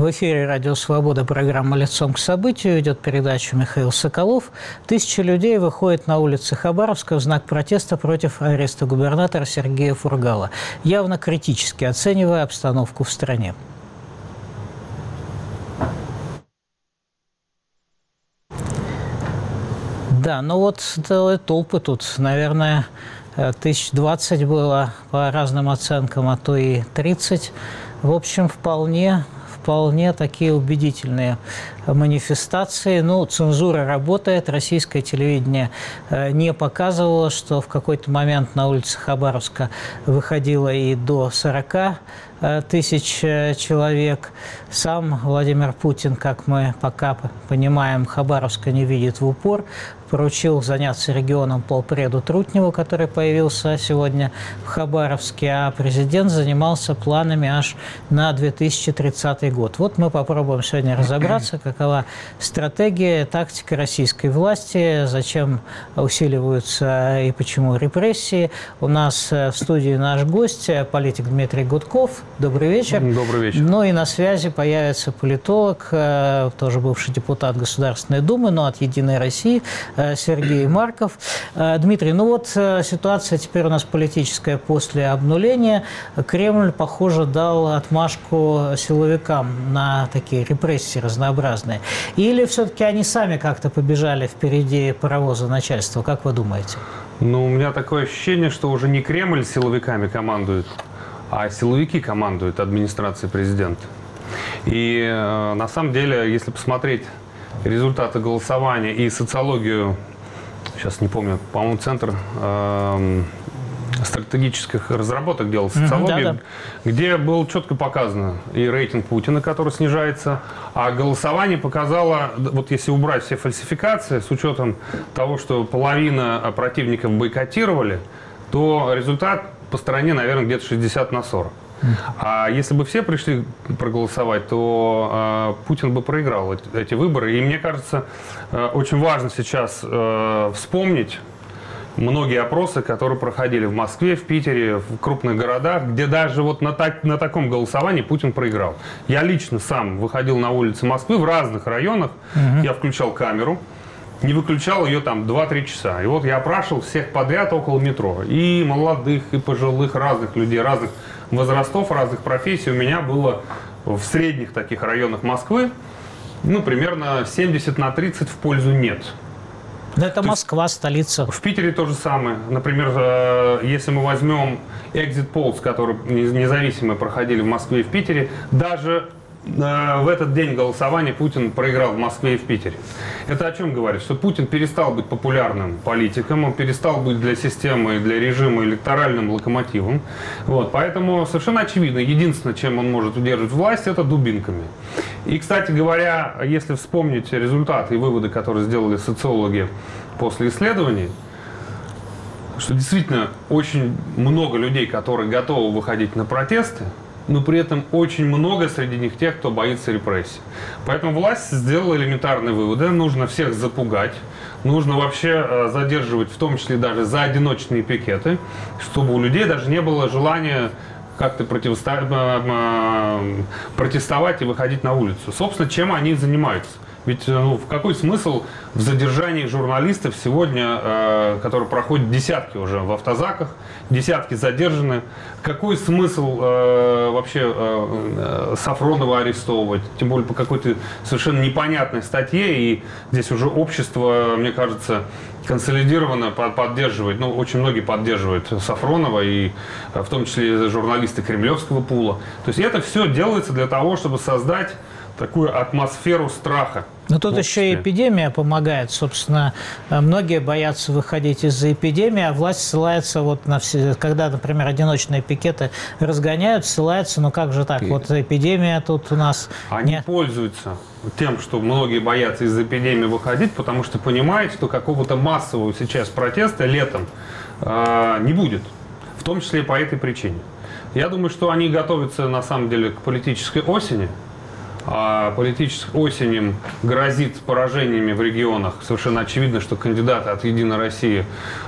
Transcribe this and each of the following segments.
В эфире «Радио Свобода», программа «Лицом к событию». Ведет передачу Михаил Соколов. Тысячи людей выходят на улицы Хабаровска в знак протеста против ареста губернатора Сергея Фургала, явно критически оценивая обстановку в стране. Да, ну вот толпы тут, наверное, 1020 было по разным оценкам, а то и 30. В общем, вполне такие убедительные манифестации. Ну, цензура работает, российское телевидение не показывало, что в какой-то момент на улице Хабаровска выходило и до 40 тысяч человек. Сам Владимир Путин, как мы пока понимаем, Хабаровска не видит в упор. Поручил заняться регионом полпреду Трутневу, который появился сегодня в Хабаровске, а президент занимался планами аж на 2030 год. Вот мы попробуем сегодня разобраться, какова стратегия, тактика российской власти, зачем усиливаются и почему репрессии. У нас в студии наш гость, политик Дмитрий Гудков. Добрый вечер. Добрый вечер. Ну и на связи появится политолог, тоже бывший депутат Государственной Думы, но от «Единой России», Сергей Марков. Дмитрий, ну вот ситуация теперь у нас политическая после обнуления. Кремль, похоже, дал отмашку силовикам на такие репрессии разнообразные. Или все-таки они сами как-то побежали впереди паровоза начальства? Как вы думаете? Ну, у меня такое ощущение, что уже не Кремль силовиками командует, а силовики командуют администрацией президента. И на самом деле, если посмотреть результаты голосования и социологию, сейчас не помню, по-моему, Центр стратегических разработок делал социологию, где было четко показано и рейтинг Путина, который снижается, а голосование показало, вот если убрать все фальсификации, с учетом того, что половина противников бойкотировали, то результат по стране, наверное, где-то 60/40. А если бы все пришли проголосовать, то Путин бы проиграл эти выборы. И мне кажется, очень важно сейчас вспомнить многие опросы, которые проходили в Москве, в Питере, в крупных городах, где даже вот на таком голосовании Путин проиграл. Я лично сам выходил на улицы Москвы в разных районах, я включал камеру, не выключал ее там 2-3 часа. И вот я опрашивал всех подряд около метро. И молодых, и пожилых, разных людей, разных возрастов, разных профессий. У меня было в средних таких районах Москвы, ну, примерно 70/30 в пользу «нет». Но это Москва, столица. В Питере то же самое. Например, если мы возьмем exit polls, которые независимые проходили в Москве и в Питере, даже в этот день голосования Путин проиграл в Москве и в Питере. Это о чем говорит? Что Путин перестал быть популярным политиком, он перестал быть для системы и для режима электоральным локомотивом. Вот. Поэтому совершенно очевидно, единственное, чем он может удерживать власть, это дубинками. И, кстати говоря, если вспомнить результаты и выводы, которые сделали социологи после исследований, что действительно очень много людей, которые готовы выходить на протесты, но при этом очень много среди них тех, кто боится репрессий. Поэтому власть сделала элементарные выводы. Нужно всех запугать. Нужно вообще задерживать, в том числе даже за одиночные пикеты, чтобы у людей даже не было желания как-то протестовать и выходить на улицу. Собственно, чем они занимаются? Ведь какой смысл в задержании журналистов сегодня, которые проходят десятки уже в автозаках, десятки задержаны? Какой смысл вообще Сафронова арестовывать? Тем более по какой-то совершенно непонятной статье. И здесь уже общество, мне кажется, консолидированно поддерживает, ну, очень многие поддерживают Сафронова, и в том числе журналисты кремлевского пула. То есть это все делается для того, чтобы создать такую атмосферу страха. Но тут еще и эпидемия помогает. Собственно, многие боятся выходить из-за эпидемии, а власть ссылается вот на все, когда, например, одиночные пикеты разгоняют, ссылается, ну как же так, вот эпидемия тут у нас... Они пользуются тем, что многие боятся из-за эпидемии выходить, потому что понимают, что какого-то массового сейчас протеста летом не будет, в том числе и по этой причине. Я думаю, что они готовятся на самом деле к политической осени. Политической осенью грозит поражениями в регионах. Совершенно очевидно, что кандидаты от «Единой России»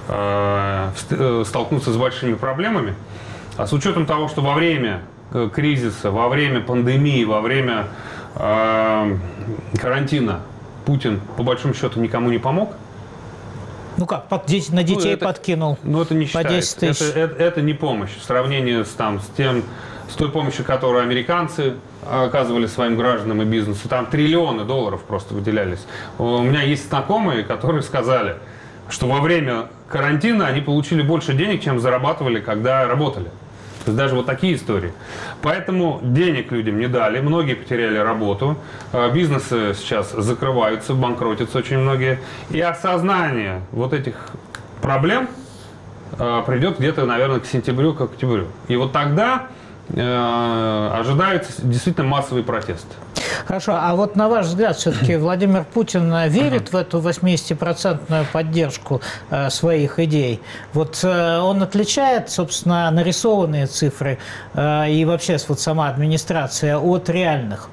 столкнутся с большими проблемами. А с учетом того, что во время кризиса, во время пандемии, во время карантина Путин, по большому счету, никому не помог. Ну как, на детей подкинул это не по 10 тысяч. Это не помощь в сравнении с той помощью, которую американцы оказывали своим гражданам и бизнесу. Там триллионы долларов просто выделялись. У меня есть знакомые, которые сказали, что во время карантина они получили больше денег, чем зарабатывали, когда работали. То есть даже вот такие истории. Поэтому денег людям не дали, многие потеряли работу, бизнесы сейчас закрываются, банкротятся очень многие. И осознание вот этих проблем придет где-то, наверное, к сентябрю, к октябрю. И вот тогда ожидаются действительно массовые протесты. Хорошо, а вот на ваш взгляд, все-таки Владимир Путин верит в эту 80% поддержку своих идей? Вот он отличает, собственно, нарисованные цифры и вообще вот сама администрация от реальных?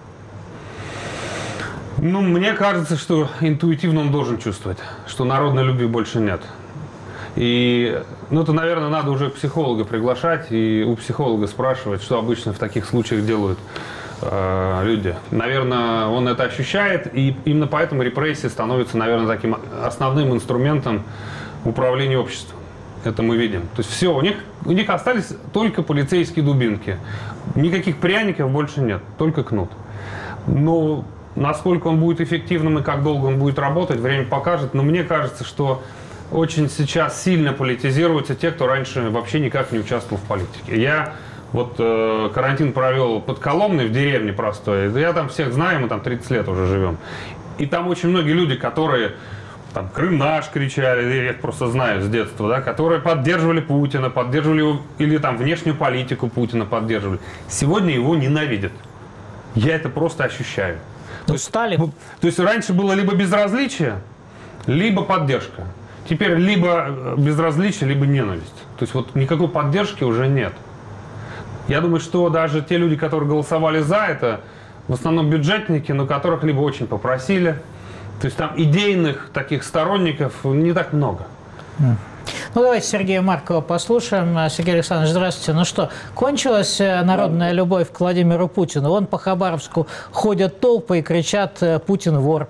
Мне кажется, что интуитивно он должен чувствовать, что народной любви больше нет. И, это, наверное, надо уже психолога приглашать и у психолога спрашивать, что обычно в таких случаях делают люди. Наверное, он это ощущает, и именно поэтому репрессии становятся, наверное, таким основным инструментом управления обществом. Это мы видим. То есть все, у них остались только полицейские дубинки. Никаких пряников больше нет, только кнут. Но насколько он будет эффективным и как долго он будет работать, время покажет. Но мне кажется, что очень сейчас сильно политизируются те, кто раньше вообще никак не участвовал в политике. Я карантин провел под Коломной в деревне простой. Я там всех знаю, мы там 30 лет уже живем. И там очень многие люди, которые там «Крым наш» кричали, я их просто знаю с детства, да, которые поддерживали Путина, поддерживали его, или там внешнюю политику Путина поддерживали. Сегодня его ненавидят. Я это просто ощущаю. То есть раньше было либо безразличие, либо поддержка. Теперь либо безразличие, либо ненависть. То есть вот никакой поддержки уже нет. Я думаю, что даже те люди, которые голосовали за это, в основном бюджетники, но которых либо очень попросили. То есть там идейных таких сторонников не так много. Давайте Сергея Маркова послушаем. Сергей Александрович, здравствуйте. Ну что, кончилась народная любовь к Владимиру Путину? Вон по Хабаровску ходят толпы и кричат «Путин вор».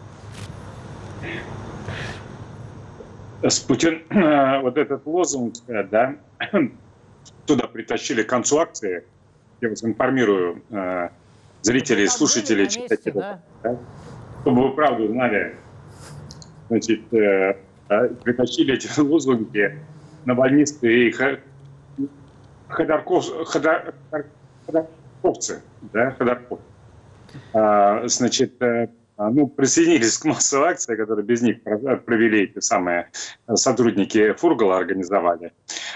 Путин, вот этот лозунг, да, туда притащили к концу акции. Я вас информирую зрителей, слушателей, читателей, да? Чтобы вы правду знали. Значит, притащили эти лозунги на больницы и ходорковцы, да, ходорковцы. Значит, присоединились к массовой акции, которую без них провели эти самые сотрудники Фургала, организовали.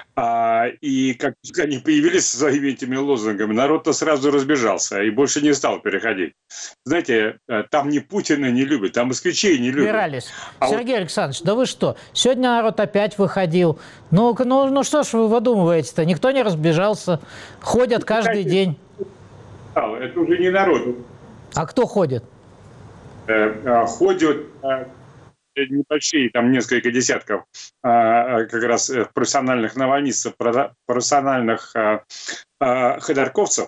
И как они появились со своими этими лозунгами, народ-то сразу разбежался и больше не стал переходить. Знаете, там ни Путина не любят, там москвичей не любят. Убирались. Сергей Александрович, да вы что? Сегодня народ опять выходил. Ну что ж вы выдумываете-то? Никто не разбежался. Ходят каждый день. Это уже не народ. А кто ходит? Ходят небольшие, там несколько десятков как раз профессиональных навальнистов, профессиональных ходорковцев,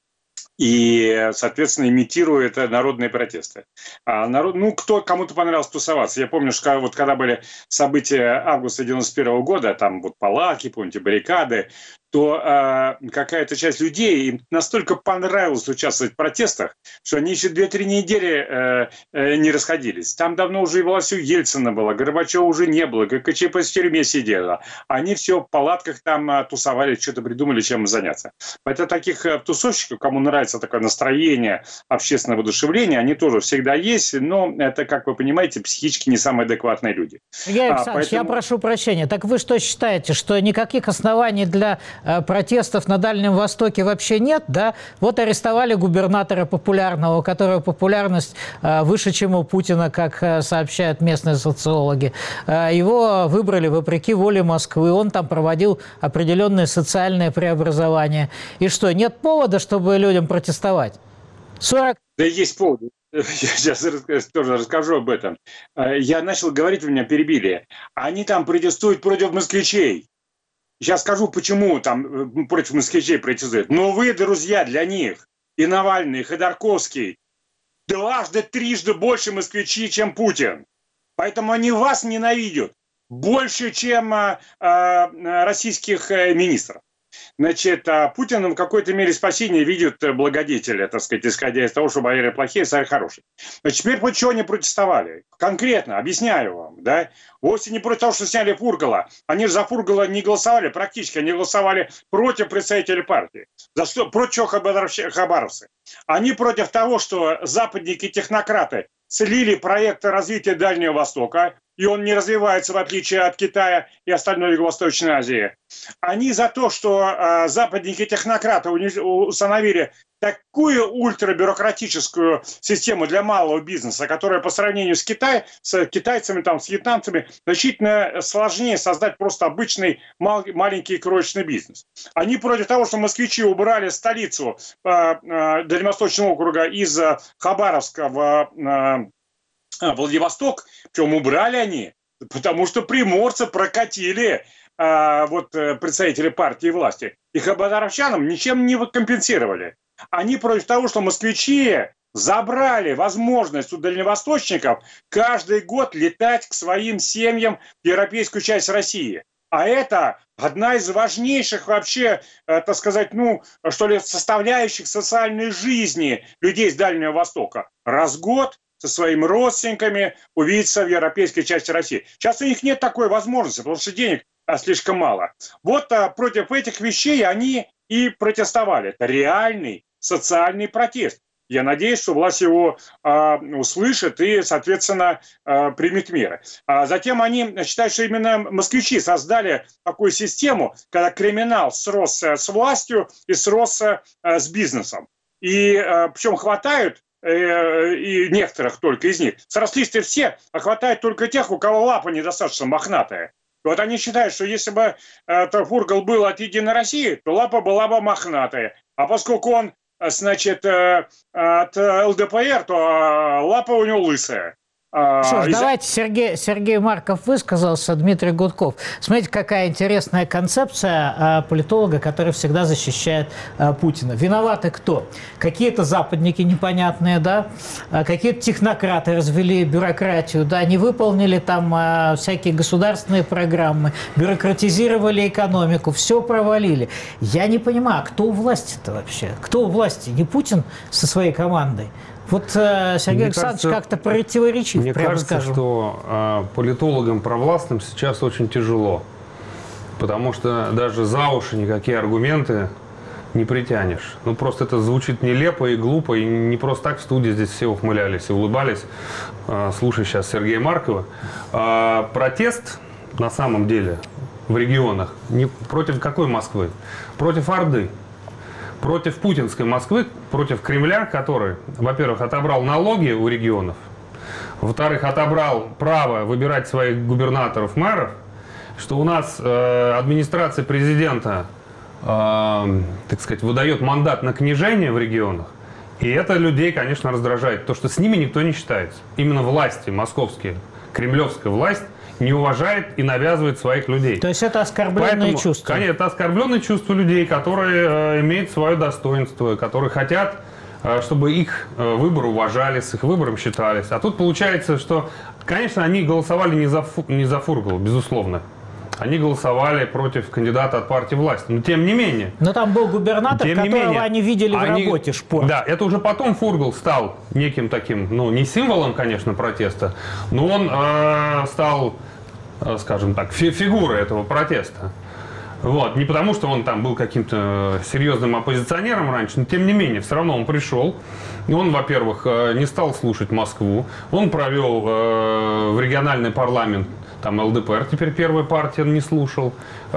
и, соответственно, имитирует народные протесты. Кому-то понравилось тусоваться. Я помню, что когда были события августа 91 года, там вот палатки, помните, баррикады, то какая-то часть людей им настолько понравилось участвовать в протестах, что они еще 2-3 недели не расходились. Там давно уже и властью Ельцина было, Горбачева уже не было, ГКЧП в тюрьме сидела. Они все в палатках там тусовали, что-то придумали, чем заняться. Это таких тусовщиков, кому нравится такое настроение, общественное воодушевление, они тоже всегда есть, но это, как вы понимаете, психически не самые адекватные люди. Сергей Александрович, я прошу прощения. Так вы что считаете, что никаких оснований для протестов на Дальнем Востоке вообще нет, да? Вот арестовали губернатора популярного, у которого популярность выше, чем у Путина, как сообщают местные социологи. Его выбрали вопреки воле Москвы, он там проводил определенные социальные преобразования. И что, нет повода, чтобы людям протестовать? Да есть повод. Я сейчас тоже расскажу об этом. Я начал говорить, вы меня перебили. Они там протестуют против москвичей. Сейчас скажу, почему там против москвичей протестуют. Но вы, друзья, для них. И Навальный, и Ходорковский. дважды, трижды больше москвичей, чем Путин. Поэтому они вас ненавидят больше, чем российских министров. Значит, Путин в какой-то мере спасение видит благодетеля, так сказать, исходя из того, что бояре плохие, царь хороший. Но теперь против чего они протестовали? Конкретно, объясняю вам, да? Вовсе не против того, что сняли Фургала. Они же за Фургала не голосовали практически, они голосовали против представителей партии. За что? Против чего хабаровцы? Они против того, что западники-технократы слили проекты развития Дальнего Востока, и он не развивается, в отличие от Китая и остальной Юго-Восточной Азии. Они за то, что западники-технократы установили такую ультрабюрократическую систему для малого бизнеса, которая по сравнению с китайцами, там, с вьетнамцами, значительно сложнее создать просто обычный маленький кроечный бизнес. Они против того, что москвичи убрали столицу Дальневосточного округа из Хабаровска в Владивосток, причем убрали они, потому что приморцы прокатили представители партии власти. И хабаровчанам ничем не компенсировали. Они против того, что москвичи забрали возможность у дальневосточников каждый год летать к своим семьям в европейскую часть России. А это одна из важнейших вообще, так сказать, составляющих социальной жизни людей с Дальнего Востока. Раз в год со своими родственниками увидеться в европейской части России. Сейчас у них нет такой возможности, потому что денег слишком мало. Вот против этих вещей они и протестовали. Это реальный социальный протест. Я надеюсь, что власть его услышит и, соответственно, примет меры. Затем они считают, что именно москвичи создали такую систему, когда криминал сросся с властью и сросся с бизнесом. И причем хватают и некоторых только из них. Срослись-то все, а хватает только тех, у кого лапа недостаточно мохнатая. Вот они считают, что если бы Фургал был от «Единой России», то лапа была бы мохнатая. А поскольку он, значит, от ЛДПР, то лапа у него лысая. Что ж, давайте, Сергей Марков высказался, Дмитрий Гудков. Смотрите, какая интересная концепция политолога, который всегда защищает Путина. Виноваты кто? Какие-то западники непонятные, да? Какие-то технократы развели бюрократию, да? Не выполнили там всякие государственные программы, бюрократизировали экономику, все провалили. Я не понимаю, кто у власти-то вообще? Кто у власти? Не Путин со своей командой? Вот Сергей Александрович как-то противоречив, мне прямо кажется, скажем. что политологам провластным сейчас очень тяжело, потому что даже за уши никакие аргументы не притянешь. Ну, просто это звучит нелепо и глупо, и не просто так в студии здесь все ухмылялись и улыбались, слушая сейчас Сергея Маркова. Протест, на самом деле, в регионах против какой Москвы? Против Орды. Против путинской Москвы, против Кремля, который, во-первых, отобрал налоги у регионов, во-вторых, отобрал право выбирать своих губернаторов, мэров, что у нас администрация президента, так сказать, выдает мандат на княжение в регионах, и это людей, конечно, раздражает, то, что с ними никто не считается. Именно власти московские, кремлевская власть, не уважает и навязывает своих людей. То есть это оскорбленное чувство? Конечно, это оскорбленное чувство людей, которые имеют свое достоинство, которые хотят, чтобы их выборы уважали, с их выбором считались. А тут получается, что, конечно, они голосовали не за Фургала, безусловно. Они голосовали против кандидата от партии власти. Но тем не менее. Но там был губернатор, которого они видели в работе, Шпорт. Да, это уже потом Фургал стал неким таким, не символом, конечно, протеста, но он стал, скажем так, фигурой этого протеста. Вот. Не потому, что он там был каким-то серьезным оппозиционером раньше, но тем не менее, все равно он пришел. И он, во-первых, не стал слушать Москву. Он провел в региональный парламент, там ЛДПР теперь первая партия, не слушал,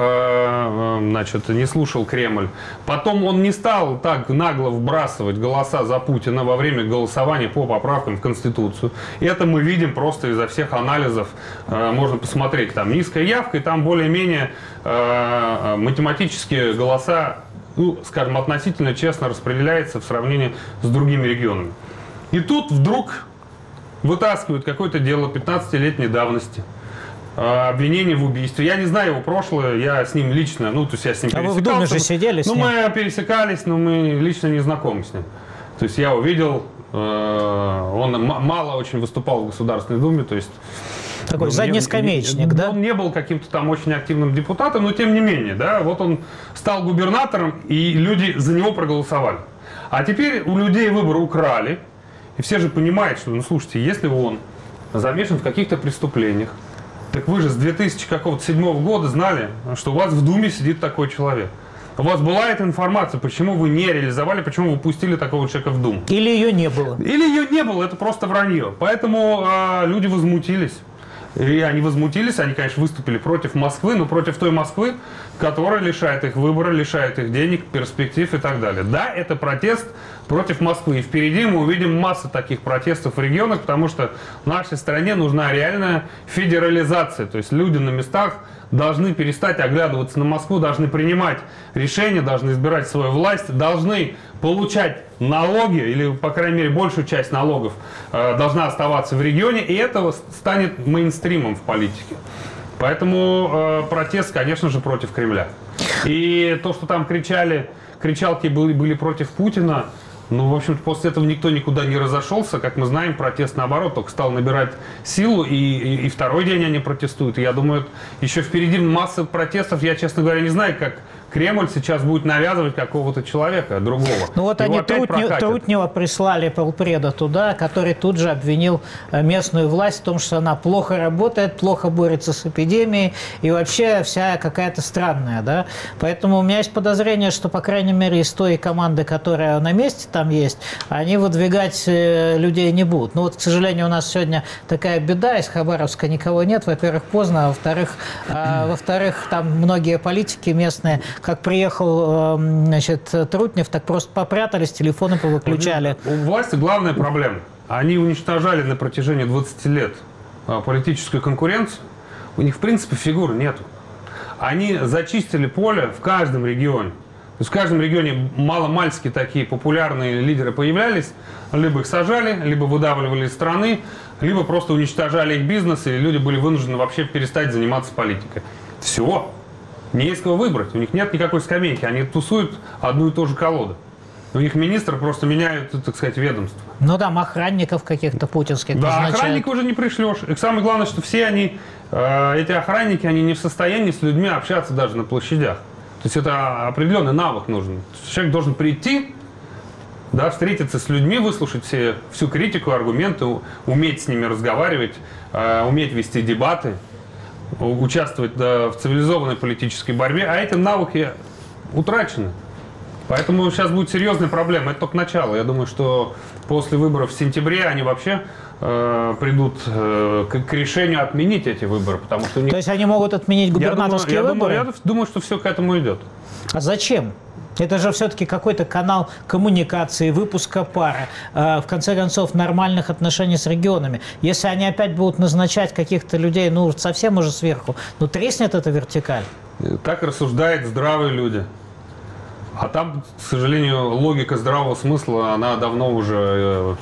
значит, не слушал Кремль. Потом он не стал так нагло вбрасывать голоса за Путина во время голосования по поправкам в Конституцию. И это мы видим просто изо всех анализов. Можно посмотреть, там низкая явка, и там более-менее математические голоса, скажем, относительно честно распределяется в сравнении с другими регионами. И тут вдруг вытаскивают какое-то дело 15-летней давности. Обвинение в убийстве. Я не знаю его прошлое, я с ним лично, то есть я с ним пересекался. Вы в Думе же сидели с ним? Мы пересекались, но мы лично не знакомы с ним. То есть я увидел Он мало очень выступал в Государственной Думе, то есть... Такой заднескамеечник, да? Он не был каким-то там очень активным депутатом, но тем не менее, да, вот он стал губернатором, и люди за него проголосовали. А теперь у людей выборы украли, и все же понимают, что, ну, слушайте, если он замешан в каких-то преступлениях, так вы же с 2007 года знали, что у вас в Думе сидит такой человек. У вас была эта информация, почему вы не реализовали, почему вы пустили такого человека в Думу? Или ее не было? Или ее не было, это просто вранье. Поэтому люди возмутились. И они возмутились, они, конечно, выступили против Москвы, но против той Москвы, которая лишает их выбора, лишает их денег, перспектив и так далее. Да, это протест против Москвы. И впереди мы увидим массу таких протестов в регионах, потому что нашей стране нужна реальная федерализация. То есть люди на местах должны перестать оглядываться на Москву, должны принимать решения, должны избирать свою власть, должны получать налоги, или, по крайней мере, большую часть налогов должна оставаться в регионе, и это станет мейнстримом в политике. Поэтому протест, конечно же, против Кремля. И то, что там кричалки были против Путина, ну, в общем-то, после этого никто никуда не разошелся. Как мы знаем, протест, наоборот, только стал набирать силу, и второй день они протестуют. И я думаю, еще впереди масса протестов. Я, честно говоря, не знаю, как Кремль сейчас будет навязывать какого-то человека, другого. Ну вот они Трутнева прислали полпреда туда, который тут же обвинил местную власть в том, что она плохо работает, плохо борется с эпидемией и вообще вся какая-то странная, да. Поэтому у меня есть подозрение, что, по крайней мере, из той команды, которая на месте там есть, они выдвигать людей не будут. Ну вот, к сожалению, у нас сегодня такая беда, из Хабаровска никого нет, во-первых, поздно, а во-вторых, там многие политики местные, как приехал, значит, Трутнев, так просто попрятались, телефоны повыключали. У власти главная проблема. Они уничтожали на протяжении 20 лет политическую конкуренцию. У них, в принципе, фигур нету. Они зачистили поле в каждом регионе. То есть в каждом регионе маломальски такие популярные лидеры появлялись. Либо их сажали, либо выдавливали из страны, либо просто уничтожали их бизнес, и люди были вынуждены вообще перестать заниматься политикой. Все. Не есть кого выбрать, у них нет никакой скамейки, они тусуют одну и ту же колоду. У них министры просто меняют, так сказать, ведомство. Ну да, охранников каких-то путинских. Да, охранников уже не пришлешь. И самое главное, что все они, эти охранники, они не в состоянии с людьми общаться даже на площадях. То есть это определенный навык нужен. Человек должен прийти, да, встретиться с людьми, выслушать всю критику, аргументы, уметь с ними разговаривать, уметь вести дебаты, участвовать в цивилизованной политической борьбе, а эти навыки утрачены. Поэтому сейчас будет серьезная проблема. Это только начало. Я думаю, что после выборов в сентябре они вообще придут к решению отменить эти выборы. Потому что То есть они могут отменить губернаторские выборы? Я думаю, что все к этому идет. А зачем? Это же все-таки какой-то канал коммуникации, выпуска пары, в конце концов, нормальных отношений с регионами. Если они опять будут назначать каких-то людей, ну, совсем уже сверху, ну, треснет эта вертикаль. Так рассуждают здравые люди. А там, к сожалению, логика здравого смысла, она давно уже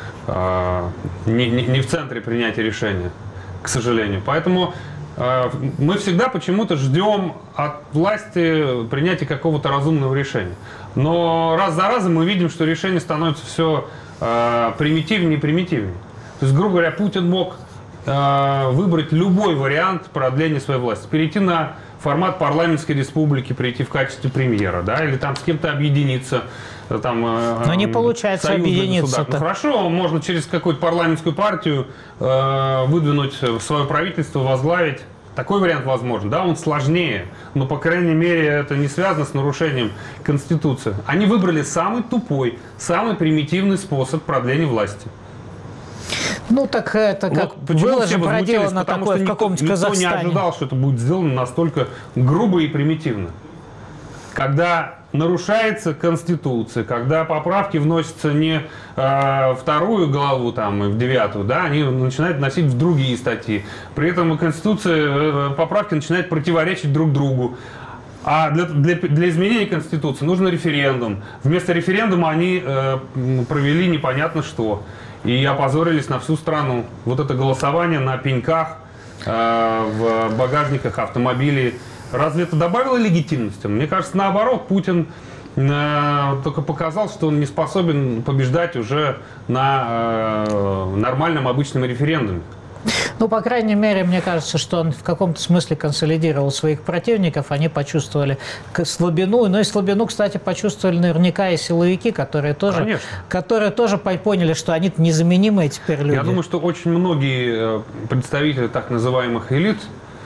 не в центре принятия решения, к сожалению. Поэтому мы всегда почему-то ждем от власти принятия какого-то разумного решения. Но раз за разом мы видим, что решение становится все примитивнее и примитивнее. То есть, грубо говоря, Путин мог выбрать любой вариант продления своей власти. Перейти на формат парламентской республики, прийти в качестве премьера, да, или там с кем-то объединиться. Там, но не получается объединиться. Ну, хорошо, можно через какую-то парламентскую партию выдвинуть свое правительство, возглавить. Такой вариант возможен, да, он сложнее, но, по крайней мере, это не связано с нарушением Конституции. Они выбрали самый тупой, самый примитивный способ продления власти. Ну, так это как было же проделано такое в каком-нибудь Казахстане. Никто не ожидал, что это будет сделано настолько грубо и примитивно. Когда нарушается Конституция, когда поправки вносятся не вторую главу там, и в 9-ю, да, они начинают вносить в другие статьи. При этом Конституция, поправки начинают противоречить друг другу. А для изменения Конституции нужен референдум. Вместо референдума они провели непонятно что. И опозорились на всю страну. Вот это голосование на пеньках, в багажниках автомобилей. Разве это добавило легитимности? Мне кажется, наоборот, Путин только показал, что он не способен побеждать уже на нормальном обычном референдуме. Ну, по крайней мере, мне кажется, что он в каком-то смысле консолидировал своих противников, они почувствовали слабину, но и слабину, кстати, почувствовали наверняка и силовики, которые тоже поняли, что они незаменимые теперь люди. Я думаю, что очень многие представители так называемых элит,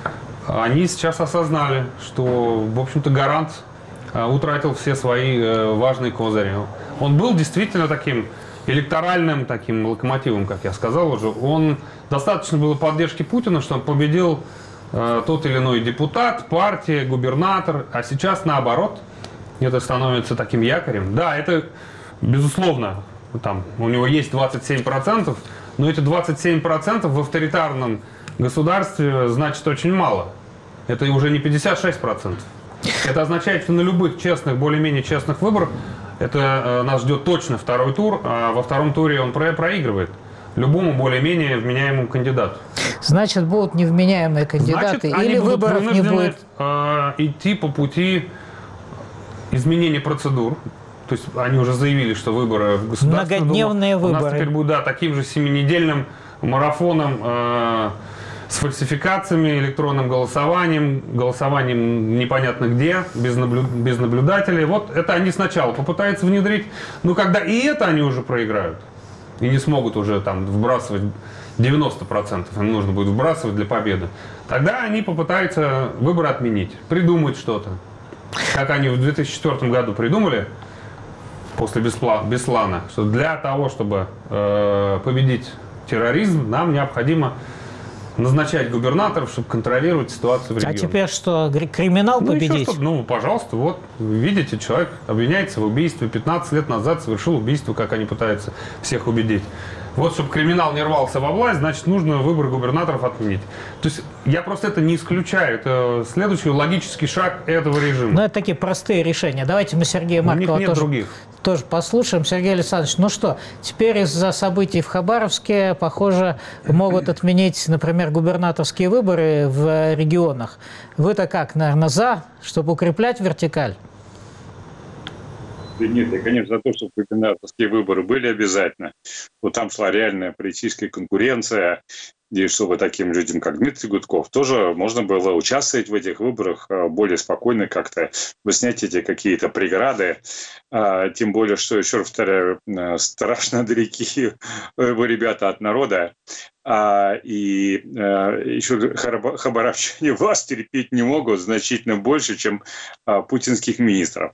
они сейчас осознали, что, в общем-то, Гарант утратил все свои важные козыри. Он был действительно таким электоральным таким локомотивом, как я сказал уже. Он достаточно было поддержки Путина, что он победил тот или иной депутат, партия, губернатор, а сейчас наоборот, это становится таким якорем. Да, это безусловно, там у него есть 27%, но эти 27% в авторитарном государстве значит очень мало. Это уже не 56%. Это означает, что на любых честных, более-менее честных выборах это нас ждет точно второй тур, а во втором туре он проигрывает любому более-менее вменяемому кандидату. Значит, будут невменяемые кандидаты, значит, или выборов не будет? Идти по пути изменения процедур. То есть они уже заявили, что выборы в Государственную Думу. Многодневные выборы. У нас теперь будет, таким же 7-недельным марафоном с фальсификациями, электронным голосованием непонятно где, без наблюдателей. Вот это они сначала попытаются внедрить, но когда и это они уже проиграют, и не смогут уже там вбрасывать 90%, им нужно будет вбрасывать для победы, тогда они попытаются выборы отменить, придумать что-то. Как они в 2004 году придумали, после Беслана, что для того, чтобы победить терроризм, нам необходимо назначать губернаторов, чтобы контролировать ситуацию в регионе. А теперь что, криминал победить? Пожалуйста, вот, видите, человек обвиняется в убийстве, 15 лет назад совершил убийство, как они пытаются всех убедить. Вот, чтобы криминал не рвался во власть, значит, нужно выборы губернаторов отменить. То есть, я просто это не исключаю. Это следующий логический шаг этого режима. Ну, это такие простые решения. Давайте мы Сергея Маркова тоже послушаем. Сергей Александрович, ну что, теперь из-за событий в Хабаровске, похоже, могут отменить, например, губернаторские выборы в регионах. Вы-то как, наверное, за, чтобы укреплять вертикаль? Нет, я, конечно, за то, чтобы губернаторские выборы были обязательно. Вот там шла реальная политическая конкуренция, и чтобы таким людям, как Дмитрий Гудков, тоже можно было участвовать в этих выборах более спокойно как-то, снять эти какие-то преграды. Тем более, что, еще раз повторяю, страшно далеки вы, ребята, от народа. И еще хабаровчане вас терпеть не могут значительно больше, чем путинских министров.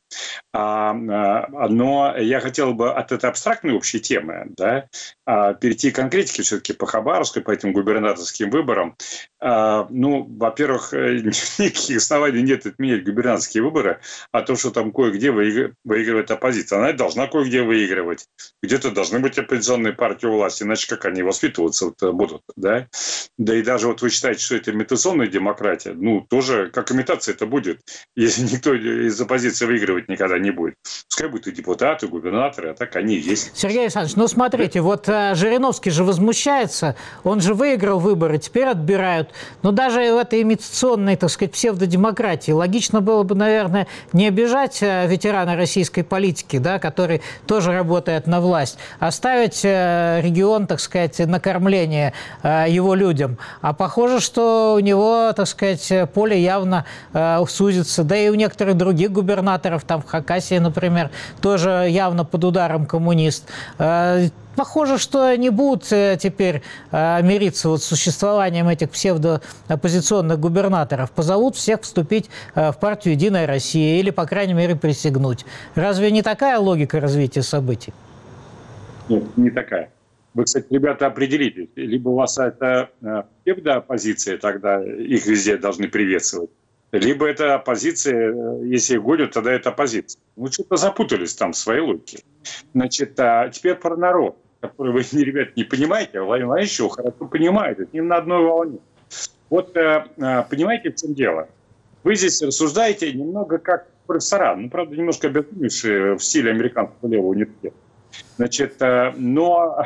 Но я хотел бы от этой абстрактной общей темы, да, перейти к конкретике все-таки по Хабаровску, по этим губернаторским выборам. Во-первых, никаких оснований нет отменять губернаторские выборы, а то, что там кое-где выигрывает оппозиция. Она должна кое-где выигрывать. Где-то должны быть оппозиционные партии у власти, иначе как они воспитываться будут, да? Да и даже вот вы считаете, что это имитационная демократия, тоже как имитация это будет, если никто из оппозиции выигрывать никогда не будет. Пускай будут и депутаты, и губернаторы, а так они и есть. Сергей Александрович, смотрите, вот Жириновский же возмущается, он же выиграл выборы, теперь отбирают. Но даже в этой имитационной, так сказать, псевдодемократии логично было бы, наверное, не обижать ветерана российской политики, да, который тоже работает на власть, оставить регион, так сказать, на кормление его людям. А похоже, что у него, так сказать, поле явно сузится. Да и у некоторых других губернаторов, там в Хакасии, например, тоже явно под ударом коммунист. Похоже, что не будут теперь мириться вот с существованием этих псевдооппозиционных губернаторов. Позовут всех вступить в партию «Единая Россия» или, по крайней мере, присягнуть. Разве не такая логика развития событий? Нет, не такая. Вы, кстати, ребята, определитесь. Либо у вас это псевдооппозиция, тогда их везде должны приветствовать. Либо это оппозиция, если их гонят, тогда это оппозиция. Что-то запутались там в своей логике. Значит, теперь про народ, который вы, ребята, не понимаете, а Владимир Владимирович его хорошо понимает, это не на одной волне. Вот понимаете, в чем дело? Вы здесь рассуждаете немного как профессора, правда, немножко объяснившие в стиле американского левого университета. Значит, но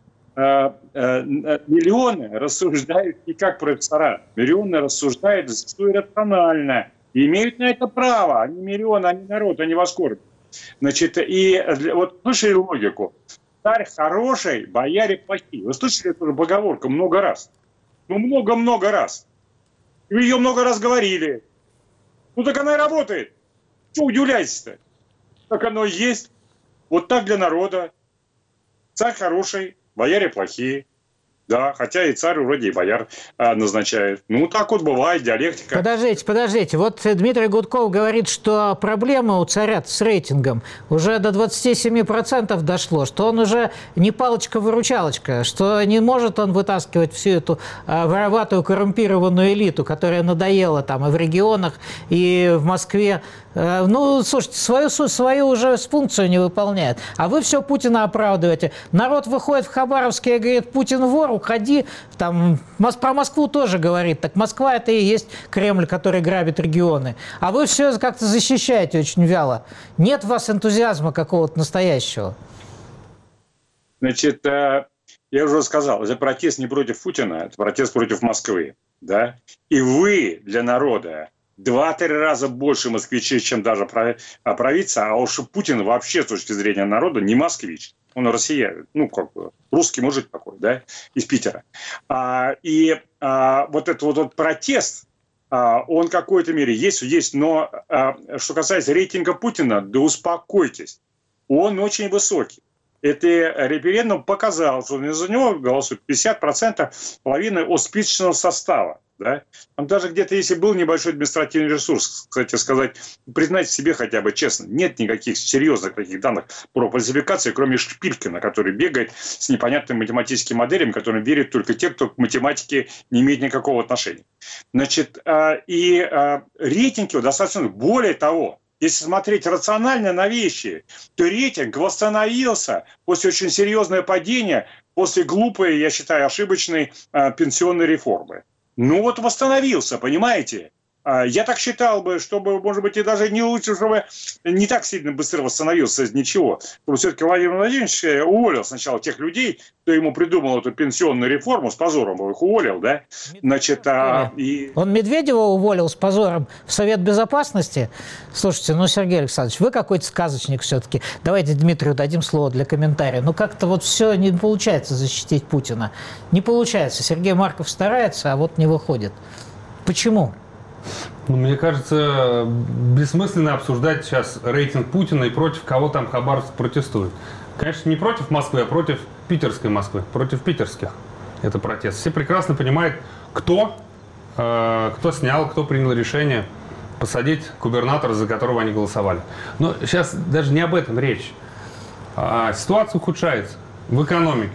миллионы рассуждают не как профессора. Миллионы рассуждают зачастую рационально. И имеют на это право. Они миллионы, они народ, они вас кормят. Значит, и вот слышали логику? Царь хороший, бояре плохие. Вы слышали эту поговорку много раз? Ну, много-много раз. Вы ее много раз говорили. Ну, так она и работает. Что удивляетесь-то? Так оно и есть. Вот так для народа. Царь хороший, бояре плохие. Да, хотя и царь вроде и бояр назначает. Ну, так вот бывает, диалектика. Подождите. Вот Дмитрий Гудков говорит, что проблема у царя с рейтингом уже до 27% дошло, что он уже не палочка-выручалочка, что не может он вытаскивать всю эту вороватую, коррумпированную элиту, которая надоела там и в регионах, и в Москве. Ну, слушайте, свою уже функцию не выполняет. А вы все Путина оправдываете. Народ выходит в Хабаровске и говорит: Путин вор, уходи. Там, про Москву тоже говорит. Так Москва – это и есть Кремль, который грабит регионы. А вы все как-то защищаете очень вяло. Нет у вас энтузиазма какого-то настоящего. Значит, я уже сказал, это протест не против Путина, это протест против Москвы. Да? И вы для народа 2-3 раза больше москвичей, чем даже провинция, а уж Путин вообще с точки зрения народа не москвич. Он россиянин, ну, как бы, русский мужик такой, да, из Питера. Вот этот вот протест, он в какой-то мере есть, но что касается рейтинга Путина, да успокойтесь, он очень высокий. Это референдум показал, что за него голосуют 50%, половина от списочного состава. Да? Там даже где-то, если был небольшой административный ресурс, кстати сказать, признайте себе хотя бы честно, нет никаких серьезных таких данных про фальсификации, кроме Шпилькина, который бегает с непонятными математическими моделями, которым верят только те, кто к математике не имеет никакого отношения. Значит, рейтинг его достаточно. Более того, если смотреть рационально на вещи, то рейтинг восстановился после очень серьезного падения, после глупой, я считаю, ошибочной пенсионной реформы. Ну вот восстановился, понимаете? Я так считал бы, чтобы, может быть, и даже не лучше, чтобы не так сильно быстро восстановился из ничего. Чтобы все-таки Владимир Владимирович уволил сначала тех людей, кто ему придумал эту пенсионную реформу, с позором их уволил, да? Значит, Он Медведева уволил с позором в Совет Безопасности? Слушайте, ну, Сергей Александрович, вы какой-то сказочник все-таки. Давайте Дмитрию дадим слово для комментария. Ну, как-то вот все не получается защитить Путина. Не получается. Сергей Марков старается, а вот не выходит. Почему? Ну, мне кажется, бессмысленно обсуждать сейчас рейтинг Путина и против кого там Хабаровск протестует. Конечно, не против Москвы, а против питерской Москвы, против питерских. Это протест. Все прекрасно понимают, кто снял, кто принял решение посадить губернатора, за которого они голосовали. Но сейчас даже не об этом речь. Ситуация ухудшается в экономике.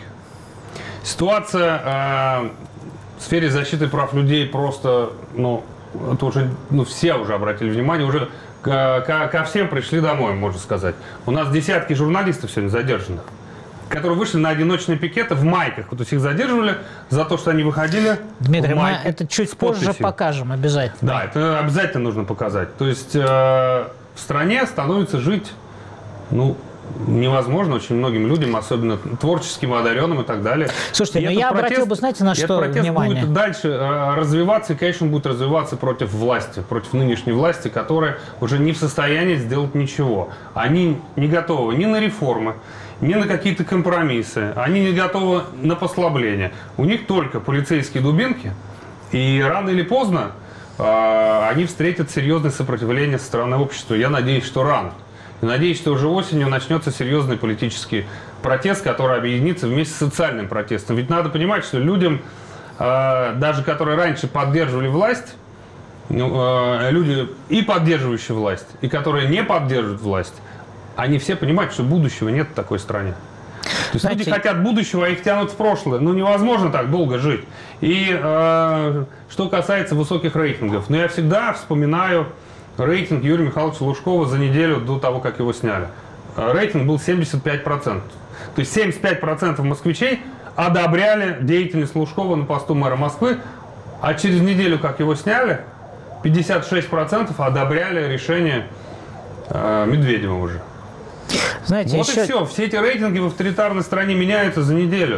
Ситуация в сфере защиты прав людей просто, это уже, все уже обратили внимание, уже ко всем пришли домой, можно сказать. У нас десятки журналистов сегодня задержанных, которые вышли на одиночные пикеты в майках. То есть их задерживали за то, что они выходили. Дмитрий, мы это чуть позже покажем обязательно. Да, это обязательно нужно показать. То есть в стране становится жить, невозможно очень многим людям, особенно творческим, одаренным и так далее. Слушайте, я обратил бы, знаете, на что внимание? Этот протест будет дальше развиваться, и, конечно, будет развиваться против власти, против нынешней власти, которая уже не в состоянии сделать ничего. Они не готовы ни на реформы, ни на какие-то компромиссы, они не готовы на послабление. У них только полицейские дубинки, и рано или поздно они встретят серьезное сопротивление со стороны общества. Я надеюсь, что рано. И надеюсь, что уже осенью начнется серьезный политический протест, который объединится вместе с социальным протестом. Ведь надо понимать, что людям, даже которые раньше поддерживали власть, люди и поддерживающие власть, и которые не поддерживают власть, они все понимают, что будущего нет в такой стране. То есть люди хотят будущего, а их тянут в прошлое. Невозможно так долго жить. И что касается высоких рейтингов, я всегда вспоминаю рейтинг Юрия Михайловича Лужкова за неделю до того, как его сняли. Рейтинг был 75%. То есть 75% москвичей одобряли деятельность Лужкова на посту мэра Москвы, а через неделю, как его сняли, 56% одобряли решение Медведева уже. Знаете, вот и все. Все эти рейтинги в авторитарной стране меняются за неделю.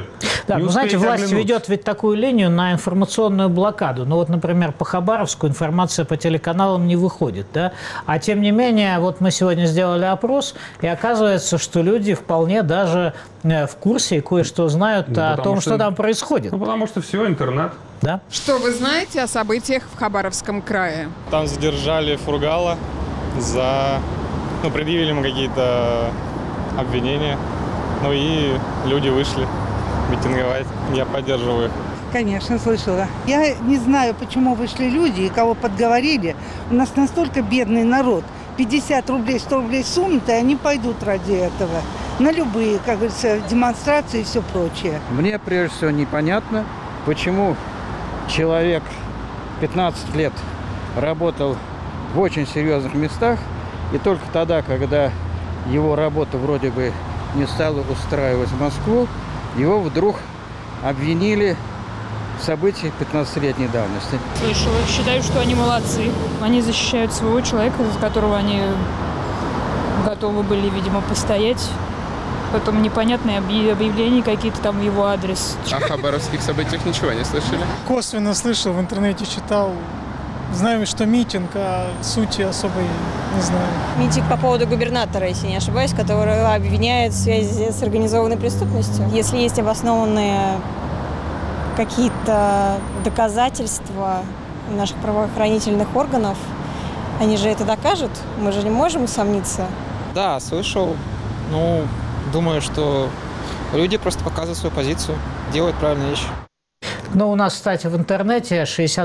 Да, ну, знаете, власть ведет ведь такую линию на информационную блокаду. Ну вот, например, по Хабаровску информация по телеканалам не выходит, да? А тем не менее, вот мы сегодня сделали опрос, и оказывается, что люди вполне даже в курсе и кое-что знают о том, что там происходит. Ну, потому что все, интернет. Да? Что вы знаете о событиях в Хабаровском крае? Там задержали Фургала предъявили ему какие-то обвинения. Ну и люди вышли митинговать. Я поддерживаю их. Конечно, слышала. Я не знаю, почему вышли люди и кого подговорили. У нас настолько бедный народ. 50 рублей, 100 рублей суммы-то, и они пойдут ради этого. На любые, как говорится, демонстрации и все прочее. Мне, прежде всего, непонятно, почему человек 15 лет работал в очень серьезных местах, и только тогда, когда его работа вроде бы не стала устраивать в Москву, его вдруг обвинили в событиях 15-летней давности. Слышала. Считаю, что они молодцы. Они защищают своего человека, за которого они готовы были, видимо, постоять. Потом непонятные объявления какие-то там в его адрес. О хабаровских событиях ничего не слышали? Косвенно слышал, в интернете читал. Знаем, что митинг, а сути особой не знаю. Митинг по поводу губернатора, если не ошибаюсь, которого обвиняют в связи с организованной преступностью. Если есть обоснованные какие-то доказательства наших правоохранительных органов, они же это докажут, мы же не можем сомниться. Да, слышал. Думаю, что люди просто показывают свою позицию, делают правильные вещи. Ну, у нас, кстати, в интернете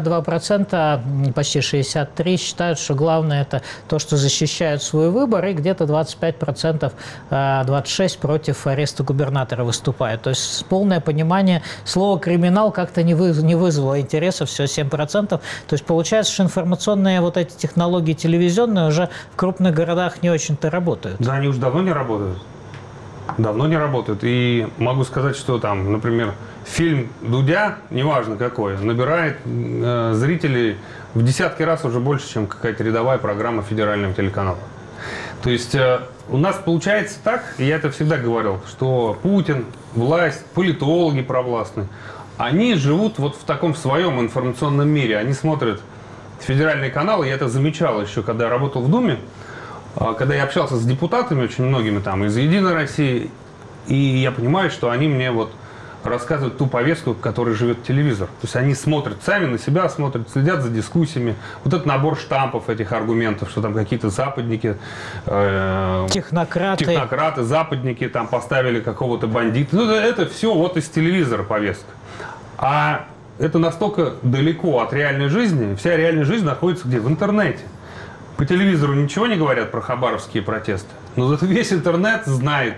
62%, почти 63% считают, что главное – это то, что защищают свой выбор, и где-то 25%, 26% против ареста губернатора выступают. То есть полное понимание, слово «криминал» как-то не вызвало интереса, все 7%. То есть получается, что информационные вот эти технологии телевизионные уже в крупных городах не очень-то работают. Да, они уже давно не работают. Давно не работают. И могу сказать, что там, например, фильм «Дудя», неважно какой, набирает зрителей в десятки раз уже больше, чем какая-то рядовая программа федерального телеканала. То есть у нас получается так, и я это всегда говорил, что Путин, власть, политологи провластные, они живут вот в таком своем информационном мире. Они смотрят федеральные каналы, я это замечал еще, когда я работал в Думе, когда я общался с депутатами, очень многими там из «Единой России», и я понимаю, что они мне вот рассказывают ту повестку, в которой живет телевизор. То есть они смотрят сами на себя, смотрят, следят за дискуссиями. Вот этот набор штампов, этих аргументов, что там какие-то западники, технократы, западники там поставили какого-то бандита. Ну, это все вот из телевизора повестка. А это настолько далеко от реальной жизни. Вся реальная жизнь находится где? В интернете. По телевизору ничего не говорят про хабаровские протесты. Но зато весь интернет знает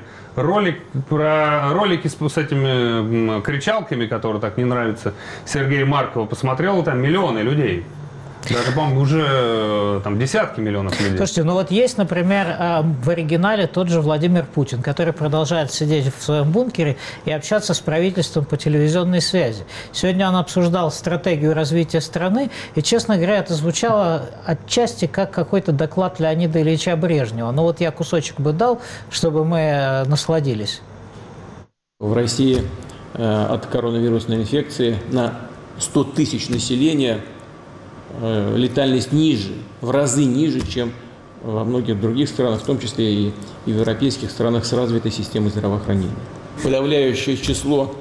ролики с этими кричалками, которые так не нравятся Сергею Маркову. Посмотрело там миллионы людей. Даже, по-моему, уже там десятки миллионов людей. Слушайте, ну вот есть, например, в оригинале тот же Владимир Путин, который продолжает сидеть в своем бункере и общаться с правительством по телевизионной связи. Сегодня он обсуждал стратегию развития страны, и, честно говоря, это звучало отчасти как какой-то доклад Леонида Ильича Брежнева. Ну вот я кусочек бы дал, чтобы мы насладились. В России от коронавирусной инфекции на 100 тысяч населения летальность ниже, в разы ниже, чем во многих других странах, в том числе и в европейских странах с развитой системой здравоохранения. Подавляющее число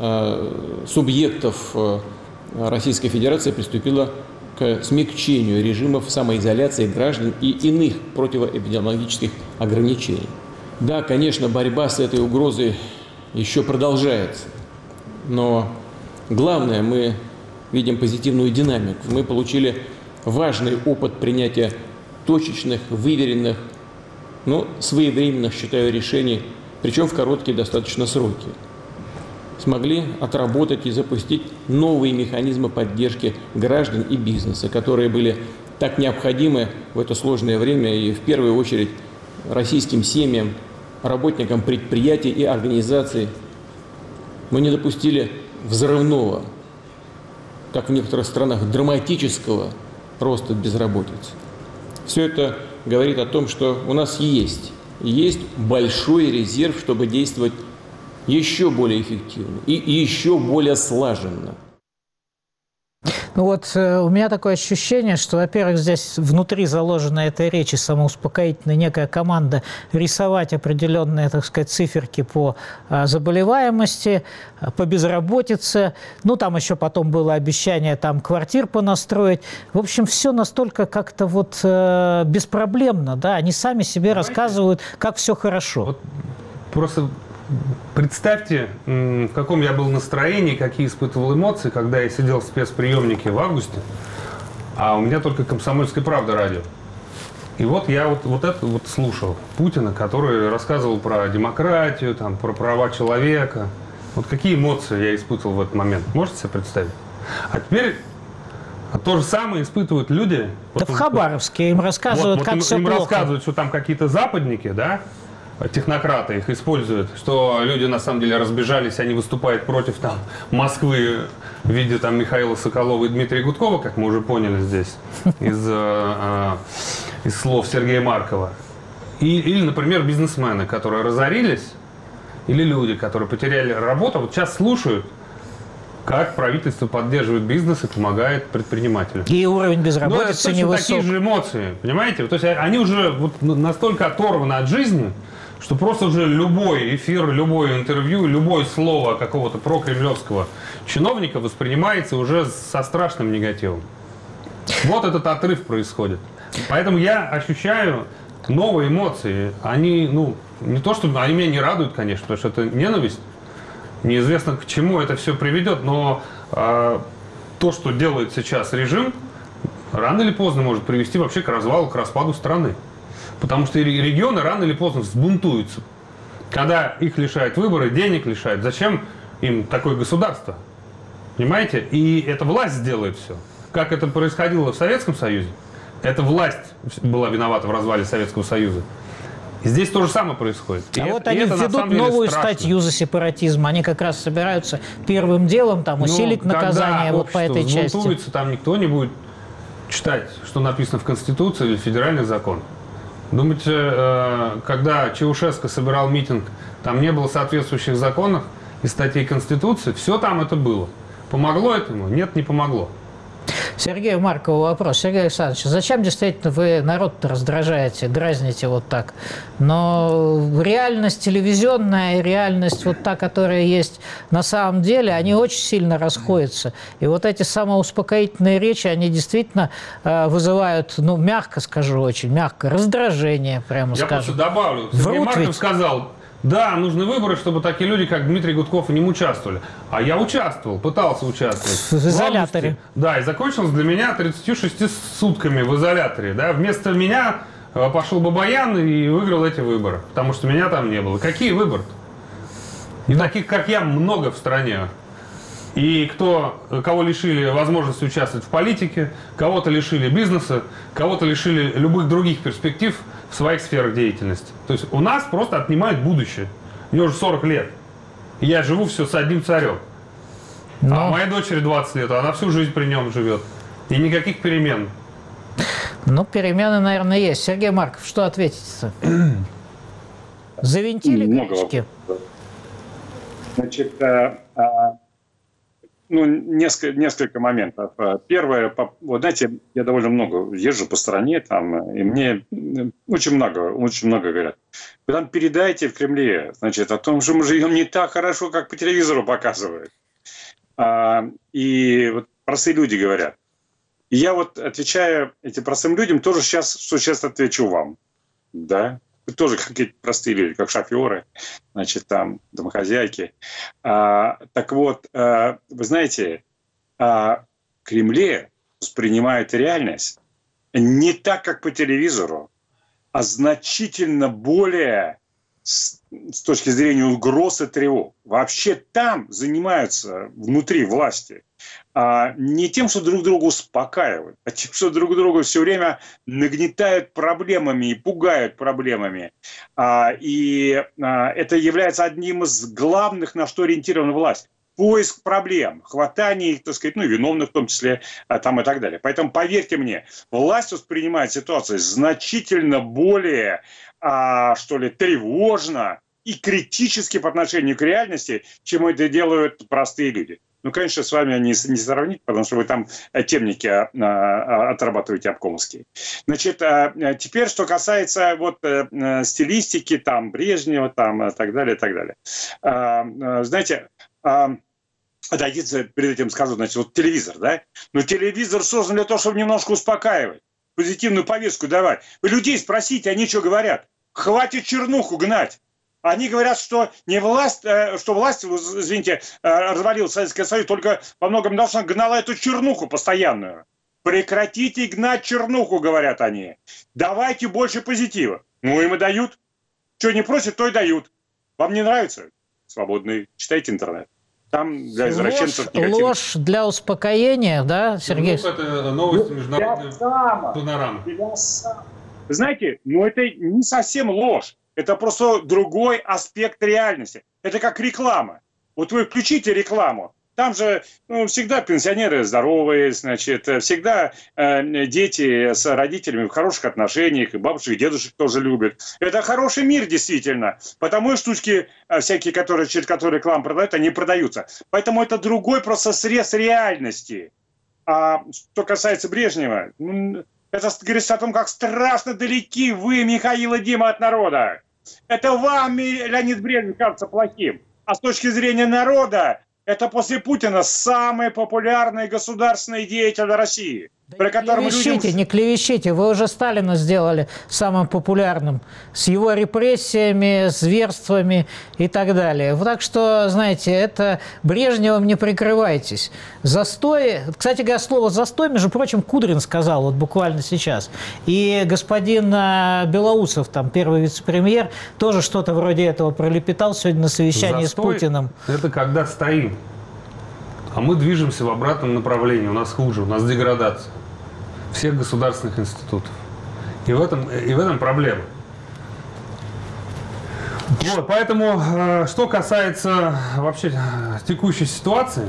субъектов Российской Федерации приступило к смягчению режимов самоизоляции граждан и иных противоэпидемиологических ограничений. Да, конечно, борьба с этой угрозой еще продолжается, но главное, мы видим позитивную динамику. Мы получили важный опыт принятия точечных, выверенных, но своевременных, считаю, решений, причем в короткие достаточно сроки. Смогли отработать и запустить новые механизмы поддержки граждан и бизнеса, которые были так необходимы в это сложное время и в первую очередь российским семьям, работникам предприятий и организаций. Мы не допустили взрывного, как в некоторых странах, драматического роста безработицы. Все это говорит о том, что у нас есть большой резерв, чтобы действовать еще более эффективно и еще более слаженно. Ну вот у меня такое ощущение, что, во-первых, здесь внутри заложена этой речи самоуспокоительная некая команда рисовать определенные, так сказать, циферки по заболеваемости, по безработице. Ну, там еще потом было обещание там квартир понастроить. В общем, все настолько как-то вот беспроблемно, да, они сами себе рассказывают, как все хорошо. Вот просто... Представьте, в каком я был настроении, какие испытывал эмоции, когда я сидел в спецприемнике в августе, а у меня только «Комсомольская правда» радио. И вот я вот это вот слушал Путина, который рассказывал про демократию, там, про права человека. Вот какие эмоции я испытывал в этот момент. Можете себе представить? А теперь то же самое испытывают люди. Да вот, в Хабаровске им рассказывают, как все плохо. Им рассказывают, что там какие-то западники, да, технократы их используют, что люди на самом деле разбежались, они выступают против там Москвы в виде там Михаила Соколова и Дмитрия Гудкова, как мы уже поняли здесь из слов Сергея Маркова. Или, например, бизнесмены, которые разорились, или люди, которые потеряли работу, вот сейчас слушают, как правительство поддерживает бизнес и помогает предпринимателям. И уровень безработицы невысок. Такие же эмоции, понимаете? То есть они уже вот настолько оторваны от жизни, что просто уже любой эфир, любое интервью, любое слово какого-то прокремлевского чиновника воспринимается уже со страшным негативом. Вот этот отрыв происходит. Поэтому я ощущаю новые эмоции. Они, не то, что они меня не радуют, конечно, потому что это ненависть. Неизвестно, к чему это все приведет, но то, что делает сейчас режим, рано или поздно может привести вообще к развалу, к распаду страны. Потому что регионы рано или поздно взбунтуются. Когда их лишают выборы, денег лишают, зачем им такое государство? Понимаете? И эта власть сделает все. Как это происходило в Советском Союзе, эта власть была виновата в развале Советского Союза. И здесь то же самое происходит. Вот они введут новую статью за сепаратизм. Они как раз собираются первым делом там усилить наказание вот по этой части. Там никто не будет читать, что написано в Конституции или в федеральных законах. Думаете, когда Чаушеску собирал митинг, там не было соответствующих законов и статей Конституции? Все там это было. Помогло этому? Нет, не помогло. Сергею Маркову вопрос. Сергей Александрович, зачем действительно вы народ-то раздражаете, дразните вот так? Но реальность телевизионная и реальность вот та, которая есть на самом деле, они очень сильно расходятся. И вот эти самоуспокоительные речи, они действительно вызывают, мягко скажу, очень мягко, раздражение, прямо скажем. Я просто добавлю. Сергей Марков сказал... Да, нужны выборы, чтобы такие люди, как Дмитрий Гудков, в нем участвовали. А я участвовал, пытался участвовать. В изоляторе. Да, и закончилось для меня 36 сутками в изоляторе. Да. Вместо меня пошел Бабаян и выиграл эти выборы, потому что меня там не было. Какие выборы? И таких, как я, много в стране. И кого лишили возможности участвовать в политике, кого-то лишили бизнеса, кого-то лишили любых других перспектив в своих сферах деятельности. То есть у нас просто отнимают будущее. Мне уже 40 лет. И я живу все с одним царем. А моей дочери 20 лет, она всю жизнь при нем живет. И никаких перемен. Перемены, наверное, есть. Сергей Марков, что ответите-то? Завинтили гаечки? Значит, несколько моментов. Первое, вот знаете, я довольно много езжу по стране, там, и мне очень много говорят. Вы там передайте в Кремле, значит, о том, что мы живем не так хорошо, как по телевизору показывают. И вот простые люди говорят. И я вот отвечаю этим простым людям, тоже сейчас отвечу вам. Да? Вы тоже какие-то простые люди, как шоферы, значит, там, домохозяйки. Так вот, вы знаете, в Кремле воспринимают реальность не так, как по телевизору, а значительно более с точки зрения угроз и тревог. Вообще там занимаются внутри власти не тем, что друг друга успокаивают, а тем, что друг друга все время нагнетают проблемами и пугают проблемами. И это является одним из главных, на что ориентирована власть. Поиск проблем, хватание их, так сказать, виновных в том числе, там и так далее. Поэтому, поверьте мне, власть воспринимает ситуацию значительно более, тревожно и критически по отношению к реальности, чем это делают простые люди. Ну, конечно, с вами не сравнить, потому что вы там темники отрабатываете обкомовские. Значит, теперь, что касается вот стилистики, там, Брежнева, там, и так далее, и так далее. Знаете, дайте перед этим скажу, значит, вот телевизор, да? Но телевизор создан для того, чтобы немножко успокаивать, позитивную повестку давать. Вы людей спросите, они что говорят? Хватит чернуху гнать. Они говорят, что не власть, что власть, извините, развалил Советский Союз, только во многом потому, что гнала эту чернуху постоянную. Прекратите гнать чернуху, говорят они. Давайте больше позитива. Ну, им и дают. Что не просят, то и дают. Вам не нравится? Свободный. Читайте интернет. Там для извращенцев негативно. Ложь для успокоения, да, Сергей? Ну, это новости международной панорамы. Вы знаете, ну это не совсем ложь. Это просто другой аспект реальности. Это как реклама. Вот вы включите рекламу, там же всегда пенсионеры здоровые, значит, всегда дети с родителями в хороших отношениях, и бабушек, и дедушек тоже любят. Это хороший мир, действительно. Потому что штучки всякие, через которые рекламу продают, они продаются. Поэтому это другой просто срез реальности. А что касается Брежнева, это говорит о том, как страшно далеки вы, Михаил и Дима, от народа. Это вам Леонид Брежнев кажется плохим. А с точки зрения народа, это после Путина самый популярный государственный деятель России. Про которого не клевещите. Вы уже Сталина сделали самым популярным. С его репрессиями, зверствами и так далее. Так что, знаете, это Брежневым не прикрывайтесь. Застой... Кстати говоря, слово «застой», между прочим, Кудрин сказал вот буквально сейчас. И господин Белоусов, там, первый вице-премьер, тоже что-то вроде этого пролепетал сегодня на совещании застой с Путиным. Это когда стоим. А мы движемся в обратном направлении. У нас хуже, у нас деградация всех государственных институтов. И в этом проблема. Вот, поэтому, что касается вообще текущей ситуации,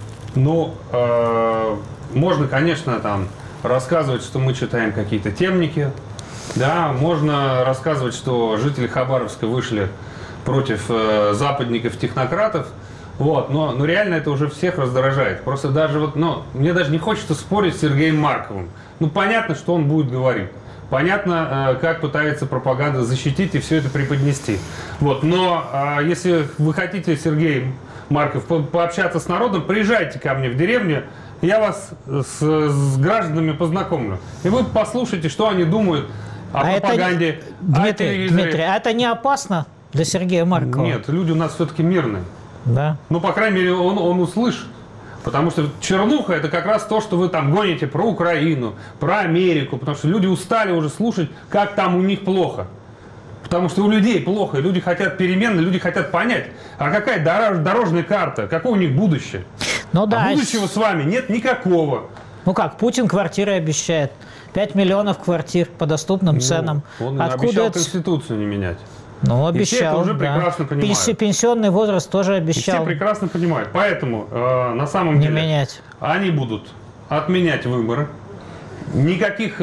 можно, конечно, там рассказывать, что мы читаем какие-то темники, да, можно рассказывать, что жители Хабаровска вышли против западников-технократов. Вот, но реально это уже всех раздражает. Просто даже мне даже не хочется спорить с Сергеем Марковым. Понятно, что он будет говорить. Понятно, как пытается пропаганда защитить и все это преподнести. Вот, но если вы хотите, Сергей Марков, пообщаться с народом, приезжайте ко мне в деревню, я вас с гражданами познакомлю. И вы послушайте, что они думают о пропаганде, Дмитрий, а это не опасно для Сергея Маркова? Нет, люди у нас все-таки мирные. Да. По крайней мере, он услышит. Потому что чернуха – это как раз то, что вы там гоните про Украину, про Америку. Потому что люди устали уже слушать, как там у них плохо. Потому что у людей плохо, и люди хотят перемен, люди хотят понять, а какая дорожная карта, какое у них будущее. Будущего с вами нет никакого. Путин квартиры обещает. 5 миллионов квартир по доступным ценам. Он обещал Конституцию не менять. Обещал, и все это уже прекрасно понимают. Пенсионный возраст тоже обещал. И все прекрасно понимают. Поэтому, на самом деле, они будут отменять выборы. Никаких,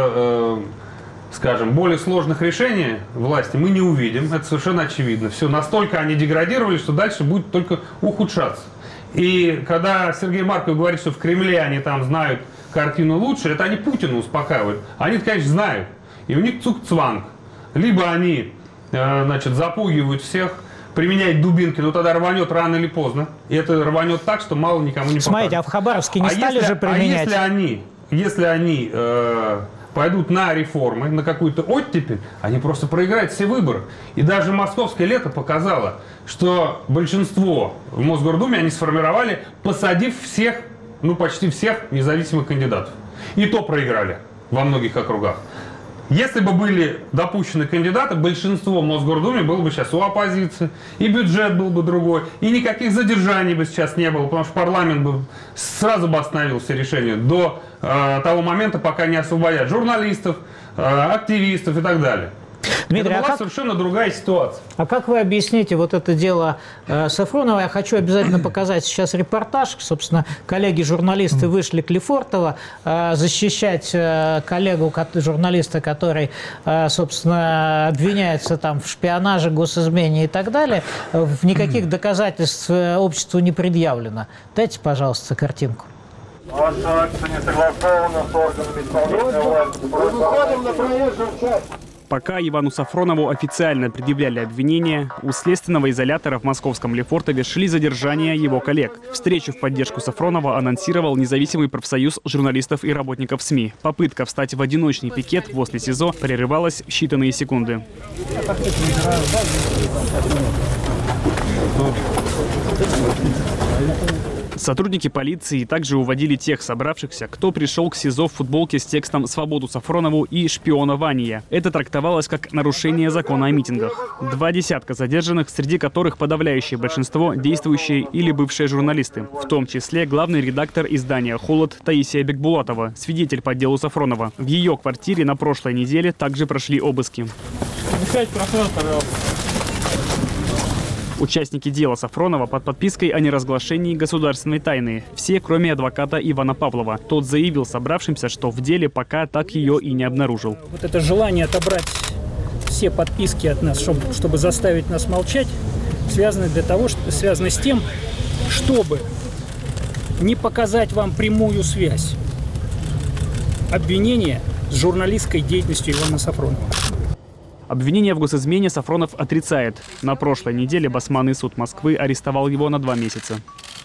скажем, более сложных решений власти мы не увидим. Это совершенно очевидно. Все, настолько они деградировали, что дальше будет только ухудшаться. И когда Сергей Марков говорит, что в Кремле они там знают картину лучше, это они Путина успокаивают. Они, конечно, знают. И у них цугцванг. Либо они запугивают всех, применяют дубинки, но тогда рванет рано или поздно. И это рванет так, что мало никому не покажет. Смотрите, а в Хабаровске не стали же применять? Если они пойдут на реформы, на какую-то оттепель, они просто проиграют все выборы. И даже московское лето показало, что большинство в Мосгордуме они сформировали, посадив всех, почти всех независимых кандидатов. И то проиграли во многих округах. Если бы были допущены кандидаты, большинство в Мосгордуме было бы сейчас у оппозиции, и бюджет был бы другой, и никаких задержаний бы сейчас не было, потому что парламент бы сразу бы остановил все решения до того момента, пока не освободят журналистов, активистов и так далее. Дмитрий, это была совершенно другая ситуация. А как вы объясните вот это дело Сафронова? Я хочу обязательно показать сейчас репортаж. Собственно, коллеги-журналисты вышли к Лефортово защищать коллегу журналиста, который, собственно, обвиняется там в шпионаже, госизмене и так далее. Никаких доказательств обществу не предъявлено. Дайте, пожалуйста, картинку. Ваша акция не согласована с органами исполнительной власти. Выходим на проезжую часть. Пока Ивану Сафронову официально предъявляли обвинения, у следственного изолятора в московском Лефортове шли задержания его коллег. Встречу в поддержку Сафронова анонсировал независимый профсоюз журналистов и работников СМИ. Попытка встать в одиночный пикет возле СИЗО прерывалась в считанные секунды. Сотрудники полиции также уводили тех собравшихся, кто пришел к СИЗО в футболке с текстом «Свободу Сафронову» и «Шпионование». Это трактовалось как нарушение закона о митингах. 2 десятка задержанных, среди которых подавляющее большинство действующие или бывшие журналисты. В том числе главный редактор издания «Холод» Таисия Бекбулатова, свидетель по делу Сафронова. В ее квартире на прошлой неделе также прошли обыски. Участники дела Сафронова под подпиской о неразглашении государственной тайны. Все, кроме адвоката Ивана Павлова. Тот заявил собравшимся, что в деле пока так ее и не обнаружил. Вот это желание отобрать все подписки от нас, чтобы заставить нас молчать, связано с тем, чтобы не показать вам прямую связь обвинения с журналистской деятельностью Ивана Сафронова. Обвинение в госизмене Сафронов отрицает. На прошлой неделе Басманный суд Москвы арестовал его на 2 месяца.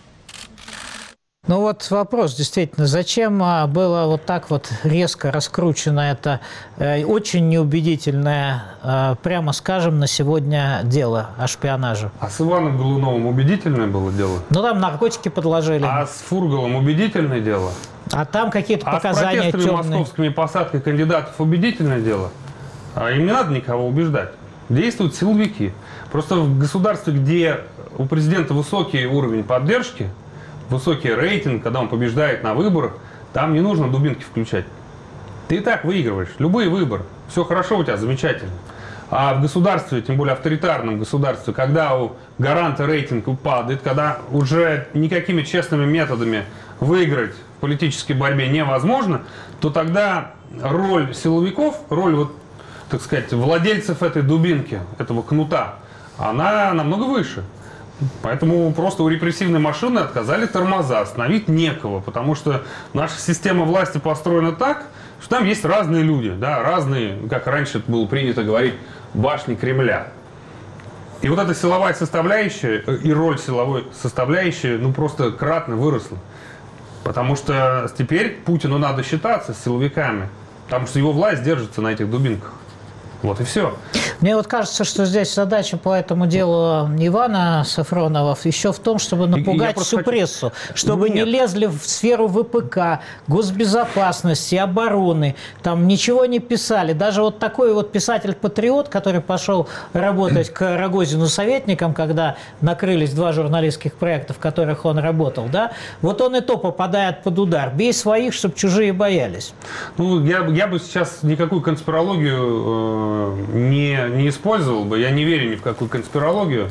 Ну вот вопрос, действительно, зачем было вот так вот резко раскручено это очень неубедительное, прямо скажем, на сегодня дело о шпионаже? А с Иваном Голуновым убедительное было дело? Ну там наркотики подложили. А с Фургалом убедительное дело? А там какие-то показания темные. А с протестными темные. московскими посадкой кандидатов убедительное дело? Им не надо никого убеждать. Действуют силовики. Просто в государстве, где у президента высокий уровень поддержки, высокий рейтинг, когда он побеждает на выборах, там не нужно дубинки включать. Ты и так выигрываешь. Любые выборы. Все хорошо у тебя, замечательно. А в государстве, тем более авторитарном государстве, когда у гаранта рейтинг падает, когда уже никакими честными методами выиграть в политической борьбе невозможно, то тогда роль силовиков, роль вот, так сказать, владельцев этой дубинки, этого кнута, она намного выше. Поэтому просто у репрессивной машины отказали тормоза, остановить некого, потому что наша система власти построена так, что там есть разные люди, да, разные, как раньше это было принято говорить, башни Кремля. И вот эта силовая составляющая и роль силовой составляющей, ну, просто кратно выросла. Потому что теперь Путину надо считаться с силовиками, потому что его власть держится на этих дубинках. Вот и все. Мне вот кажется, что здесь задача по этому делу Ивана Сафронова еще в том, чтобы напугать всю прессу, чтобы не лезли в сферу ВПК, госбезопасности, обороны, там ничего не писали. Даже вот такой вот писатель-патриот, который пошел работать к Рогозину советником, когда накрылись 2 журналистских проекта, в которых он работал, да, вот он и то попадает под удар. Бей своих, чтобы чужие боялись. Ну, я бы сейчас никакую конспирологию не использовал бы. Я не верю ни в какую конспирологию.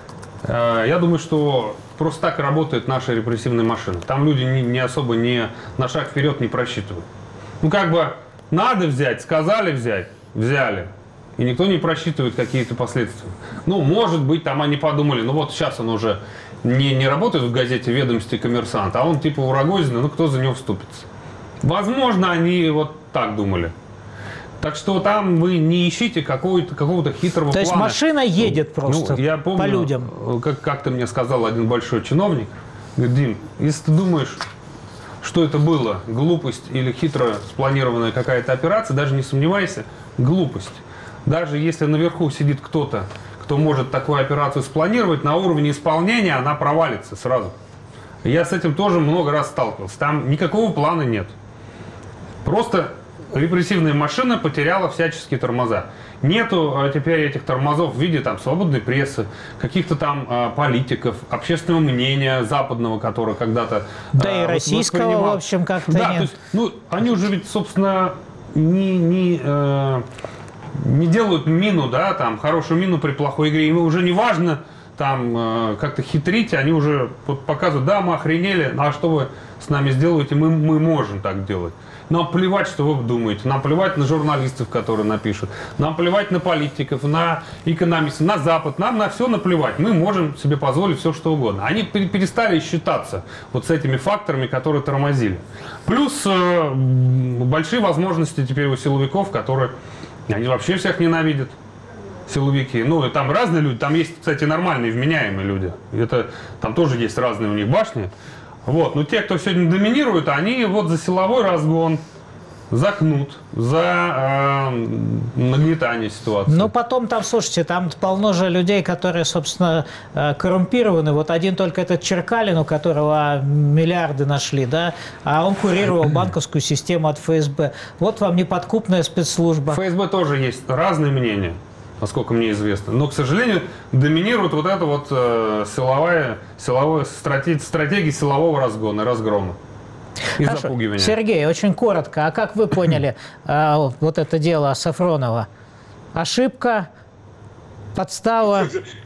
Я думаю, что просто так работает наша репрессивная машина. Там люди не особо на шаг вперед не просчитывают. Ну, как бы надо взять, сказали взять, взяли. И никто не просчитывает какие-то последствия. Ну, может быть, там они подумали, ну вот сейчас он уже не работает в газете «Ведомости Коммерсант», а он типа у Рогозина, ну кто за него вступится? Возможно, они вот так думали. Так что там вы не ищите какого-то хитрого плана. То есть машина едет просто я помню, по людям. Как-то мне сказал один большой чиновник, говорит: Дим, если ты думаешь, что это было, глупость или хитро спланированная какая-то операция, даже не сомневайся, глупость. Даже если наверху сидит кто-то, кто может такую операцию спланировать, на уровне исполнения она провалится сразу. Я с этим тоже много раз сталкивался. Там никакого плана нет. Просто репрессивная машина потеряла всяческие тормоза. Нету теперь этих тормозов в виде там свободной прессы, каких-то там политиков, общественного мнения западного, которое когда-то... Да и российского, в общем, как-то да, нет. То есть, ну, они уже ведь, собственно, не не делают мину, да, там, хорошую мину при плохой игре. Им уже не важно там как-то хитрить, они уже вот показывают, да, мы охренели, а что вы с нами сделаете, мы можем так делать. Нам плевать, что вы думаете, нам плевать на журналистов, которые напишут, нам плевать на политиков, на экономистов, на Запад, нам на все наплевать. Мы можем себе позволить все, что угодно. Они перестали считаться вот с этими факторами, которые тормозили. Плюс большие возможности теперь у силовиков, которые, они вообще всех ненавидят. Силовики. Ну, там разные люди. Там есть, кстати, нормальные, вменяемые люди. Это, там тоже есть разные у них башни. Вот. Но те, кто сегодня доминирует, они вот за силовой разгон, за кнут, за нагнетание ситуации. Но потом там, слушайте, там полно же людей, которые, собственно, коррумпированы. Вот один только этот Черкалин, у которого миллиарды нашли, да, а он курировал банковскую систему от ФСБ. Вот вам неподкупная спецслужба. ФСБ тоже есть разные мнения, насколько мне известно. Но, к сожалению, доминирует вот эта вот силовая стратегия силового разгона, разгрома и запугивания. Сергей, очень коротко. А как вы поняли вот это дело Сафронова? Ошибка? Подстава?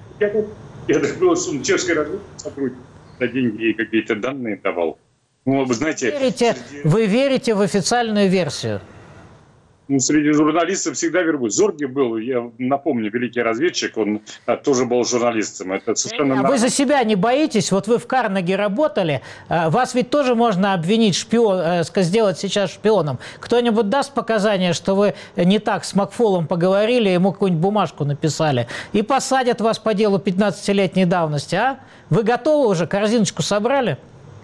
Я думал, что он чешской разведки сотрудник за деньги и какие-то данные давал. Ну, вы знаете... Вы верите в официальную версию? Ну, среди журналистов всегда вербуют. Зорге был, я напомню, великий разведчик, он тоже был журналистом. Это совершенно... Вы за себя не боитесь? Вот вы в Карнеге работали, вас ведь тоже можно обвинить, сделать сейчас шпионом. Кто-нибудь даст показания, что вы не так с Макфолом поговорили, ему какую-нибудь бумажку написали, и посадят вас по делу 15-летней давности, а? Вы готовы уже? Корзиночку собрали?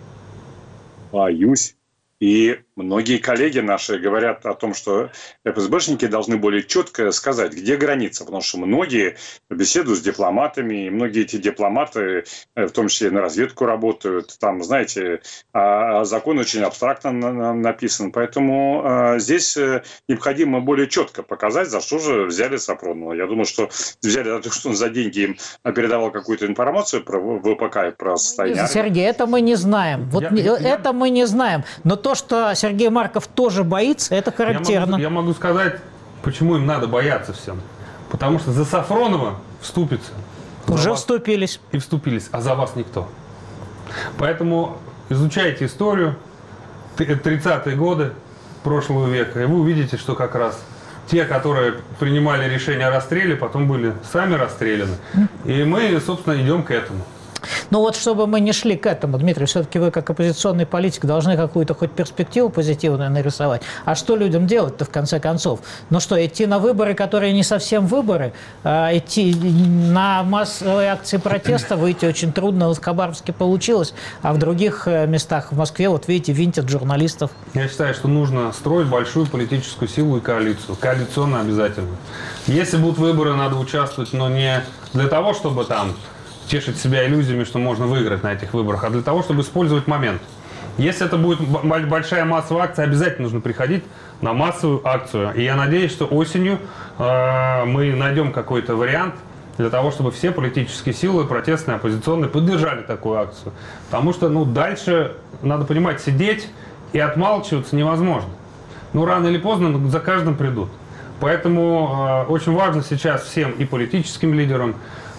Боюсь. И многие коллеги наши говорят о том, что ФСБшники должны более четко сказать, где граница. Потому что многие беседуют с дипломатами, и многие эти дипломаты, в том числе на разведку работают. Там, знаете, закон очень абстрактно написан. Поэтому здесь необходимо более четко показать, за что же взяли Сафронова. Я думаю, что взяли за то, что он за деньги им передавал какую-то информацию про ВПК и про состояние. Сергей, это мы не знаем. Вот это мы не знаем. Но то, что Сергей Марков тоже боится, это характерно. Я могу сказать, почему им надо бояться всем. Потому что за Сафронова вступится. Уже вступились. И вступились, а за вас никто. Поэтому изучайте историю 30-е годы прошлого века, и вы увидите, что как раз те, которые принимали решение о расстреле, потом были сами расстреляны. И мы, собственно, идем к этому. Ну вот, чтобы мы не шли к этому, Дмитрий, все-таки вы, как оппозиционный политик, должны какую-то хоть перспективу позитивную нарисовать. А что людям делать-то, в конце концов? Ну что, идти на выборы, которые не совсем выборы? Идти на массовые акции протеста выйти очень трудно. В Хабаровске получилось, а в других местах, в Москве, вот видите, винтят журналистов. Я считаю, что нужно строить большую политическую силу и коалицию. Коалиционно обязательно. Если будут выборы, надо участвовать, но не для того, чтобы там тешить себя иллюзиями, что можно выиграть на этих выборах, а для того, чтобы использовать момент. Если это будет большая массовая акция, обязательно нужно приходить на массовую акцию. И я надеюсь, что осенью мы найдем какой-то вариант для того, чтобы все политические силы, протестные, оппозиционные, поддержали такую акцию. Потому что дальше, надо понимать, сидеть и отмалчиваться невозможно. Рано или поздно за каждым придут. Поэтому очень важно сейчас всем и политическим лидерам,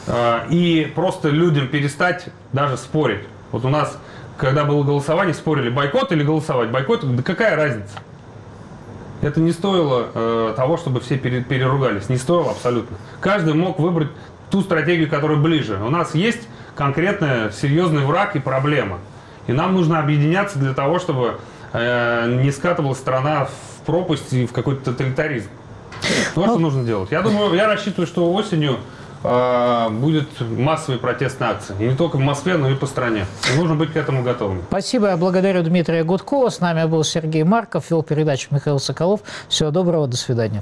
и просто людям перестать даже спорить. Вот у нас, когда было голосование, спорили, бойкот или голосовать. Бойкот, да какая разница? Это не стоило того, чтобы все переругались. Не стоило абсолютно. Каждый мог выбрать ту стратегию, которая ближе. У нас есть конкретно серьезный враг и проблема. И нам нужно объединяться для того, чтобы не скатывалась страна в пропасть и в какой-то тоталитаризм. То, что нужно делать. Я думаю, я рассчитываю, что осенью будет массовые протестные акции. И не только в Москве, но и по стране. И нужно быть к этому готовым. Спасибо. Я благодарю Дмитрия Гудкова. С нами был Сергей Марков, вел передачу Михаил Соколов. Всего доброго. До свидания.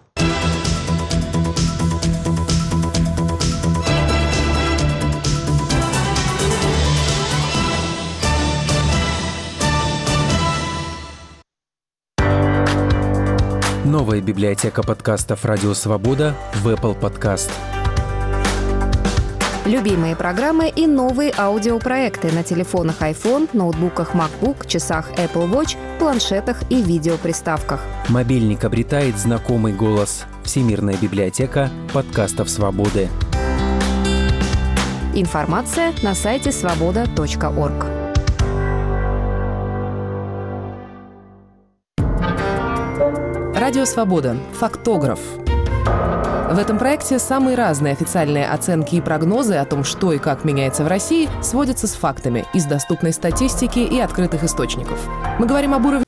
Новая библиотека подкастов «Радио Свобода» в Apple Podcast. Любимые программы и новые аудиопроекты на телефонах iPhone, ноутбуках MacBook, часах Apple Watch, планшетах и видеоприставках. Мобильник обретает знакомый голос. Всемирная библиотека подкастов «Свободы». Информация на сайте svoboda.org. Радио «Свобода». Фактограф. В этом проекте самые разные официальные оценки и прогнозы о том, что и как меняется в России, сводятся с фактами из доступной статистики и открытых источников. Мы говорим об уровне